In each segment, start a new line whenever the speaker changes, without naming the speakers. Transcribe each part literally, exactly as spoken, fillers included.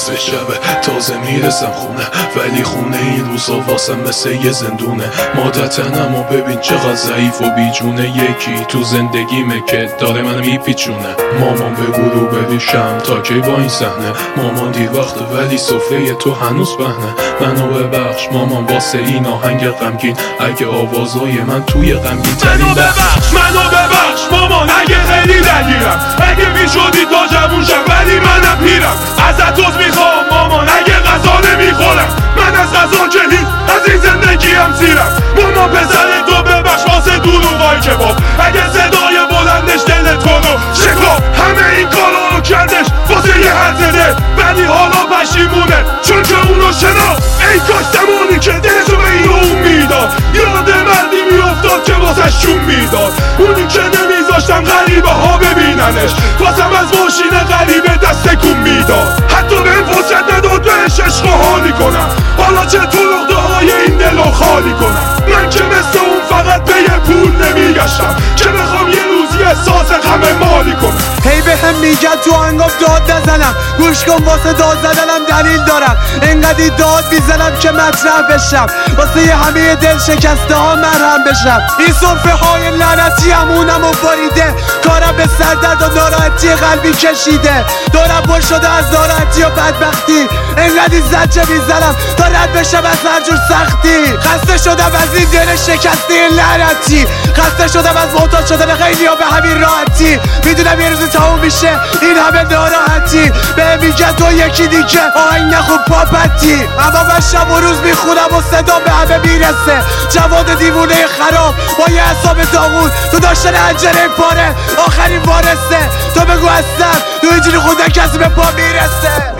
نصف شبه تازه میرسم خونه، ولی خونه این روزا واسم مثل یه زندونه. مادتنم و ببین چقدر ضعیف و بیجونه، یکی تو زندگیمه که داره من میپیچونه. مامان بگو رو بریشم تا کی با این صحنه، مامان دیر وقته ولی سفره تو هنوز بهنه. منو ببخش مامان واسه این آهنگ غمگین، اگه آوازای من توی غمگین ترین
منو ببخش منو ببخش مامان اگه خیلی درگیرم، اگه میشدی تا جوون شم ولی منم پیرم. ازت عذر میخوام مامان اگه غذا نمیخورم، من از غذا که هیچ از این زندگیم سیرم. مامان پسر تو ببخش واسه دروغای کباب، اگه صدای بلندش دل تو رو شکاب. همه این کارا رو کردش واسه یه حرزده، ولی حالا پشیمونه چون که اونو شنا. ای کاش زمانی که دلشو به این اون میداد، یاد مردی میافتاد که واسه شون میداد. اونی که نمیذاشتم غریبه ها ببیننش، واسم از ماشین غریبه دست کن میداد. حتی به این فرصت نداد بهش عشق و حالی کنم، حالا چطور نقطه های این دلو خالی کنم. من که مثل اون فقط به یه پول نمیگشتم که بخوام یه روزی احساس غم مالی کنم.
هی به هم میگن تو انگام داد نزنم، گوش کن واسه داد زدنم دلیل دارم. انقدی داد میزنم که مطرح بشم، واسه یه همه دل شکسته ها مرهم بشم. این صرفه های لعنتی همونم و باریده، کارم به سردرد و ناراحتی قلبی کشیده. دارم پر شده از ناراحتی و بدبختی، انقدی زجه میزنم تا رد بشم از هر جور سختی. خسته شدم از این دل شکسته لعنتی، خسته شدم از محتاج شدن خیلی ها به همین راحتی. میدونم یه روزی تموم میشه این همه ناراحتی، به میگن تو یکی دیگه آهنگ نخون پاپتی. اما من شب و روز میخونم و صدا به همه میرسه، جواد دیوونه خراب با یه حساب داغون، تو داشتن انجره پاره آخرین وارثه. تو بگو هستم تو اینجوری خونده کسی به پا میرسه.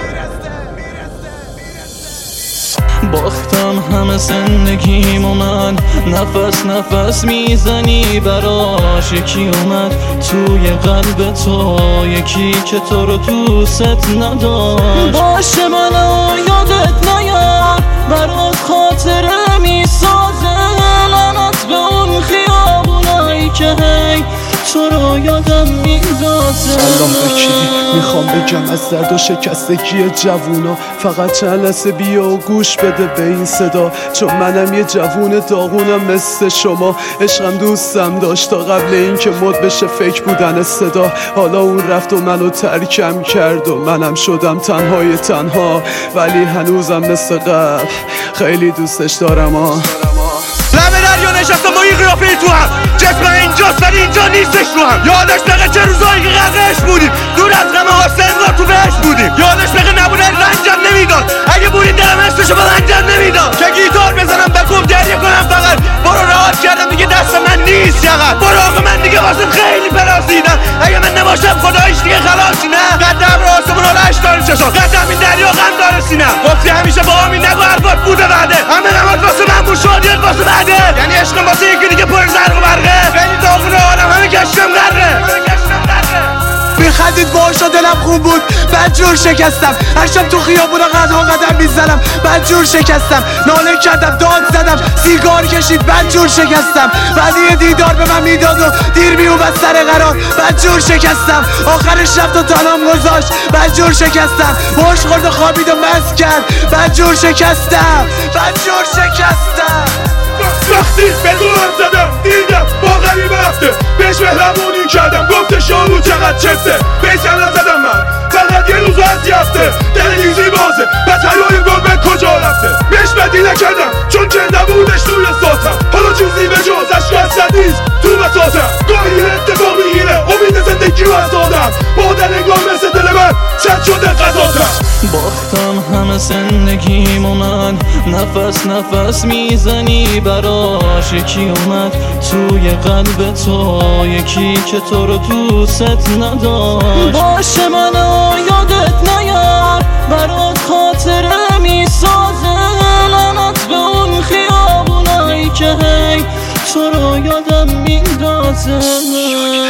باختم همه زندگیم و من نفس نفس میزنی براش. یکی اومد توی قلب تو، یکی که تو رو دوست نداشت. باشه منو یادت نیار، برات خاطره میسازه. لعنت به اون خیابونایی که هی تو رو یادم میندازه.
سلام بکیدی، میخوام بگم از درد و شکستگی جوونا، فقط چند لحظه بیا و گوش بده به این صدا. چون منم یه جوون داغونم مثل شما، عشقم دوستم داشت تا قبل این که مد بشه فکر بودن صدا. حالا اون رفت و منو ترکم کرد و منم شدم تنهای تنها، ولی هنوزم مثل قبل خیلی دوستش دارم. آه
لبه دریا نشستم با این قیافه تو هم، جسم اینجاست ولی اینجا نیستش رو هم. یادش بقیه چه روزایی که غرقش بودیم، دور از غم حسین انگار تو بهش بودیم. یادش بقیه نبوده رنجم نمیداد، اگه بودی دلم حسشو به رنجم نمیداد. که گیتار بزنم بکن گریه کنم فقط، برو راحت کردم دیگه دست من نیست یقت. برو آقا من دیگه واسم خیلی پراسیدم، اگه من نباشم خدایش دیگه خلاصی نه. قدم رو آسمون رو لش داریم چشم، قدم این دریا غم داره سینم. گفتی همیشه با همین نگو حرفات بوده بعده، همه نمات واسه من بود شادیت واسه بعده. یعنی عشقم واسه یکی دیگه پر زرق و برقه، خیلی داغونه عالم همه کشتم غرقه.
میخندید باهاش و دلم خوب بود، بدجور شکستم. هر شب تو خیابونا قدها قدم میزنم، بدجور شکستم. ناله کردم داد زدم سیگار کشید، بدجور شکستم. ولی دیدار به من میداد و دیر میومد سر قرار، بدجور شکستم. آخر شب تو تنام گذاشت، بدجور شکستم. باش خورد و خوابید و مست کرد، بدجور شکستم، بدجور شکستم.
وقتی به دورم زدم دیدم با غریبه رفته، بهش مهربونی کردم گفته شامو چقدر چفته. بیشتر نزدم من فقط یه روز از یفته، دلیزی بازه پس حیای گل به کجا رفته. بهش بدی نکردم چون که نبودش توی ساتم، حالا چیزی به جز عشق از سدیز تو بساتم. گاهی اتفاق میگیره امید زندگی رو از دادم، با دل انگار مثل دل من چند شده قضاتم.
باختم همه زندگیم و من نفس نفس میزنی براش. یکی اومد توی قلب تو، یکی که تو رو دوست نداشت. باشه منو یادت نیار، برات خاطره میسازه. لعنت به اون خیابونایی که هی تو رو یادم میندازه.